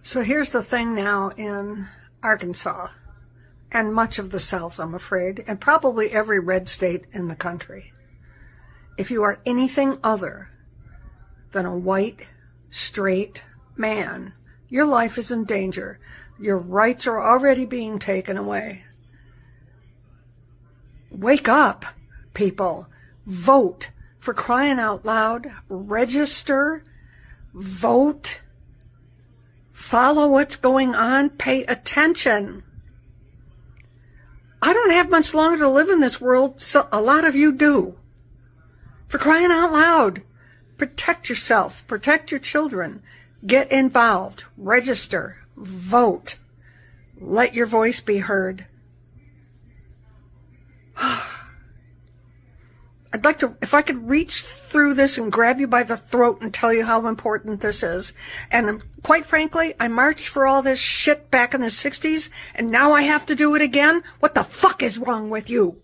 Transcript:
So here's the thing now in Arkansas and much of the South, I'm afraid, and probably every red state in the country. If you are anything other than a white, straight man, your life is in danger. Your rights are already being taken away. Wake up, people. Vote. For crying out loud. Register. Vote. Follow what's going on. Pay attention. I don't have much longer to live in this world, so a lot of you do. For crying out loud. Protect yourself. Protect your children. Get involved. Register. Vote. Let your voice be heard. I'd like to, if I could reach through this and grab you by the throat and tell you how important this is. And quite frankly, I marched for all this shit back in the 60s, and now I have to do it again? What the fuck is wrong with you?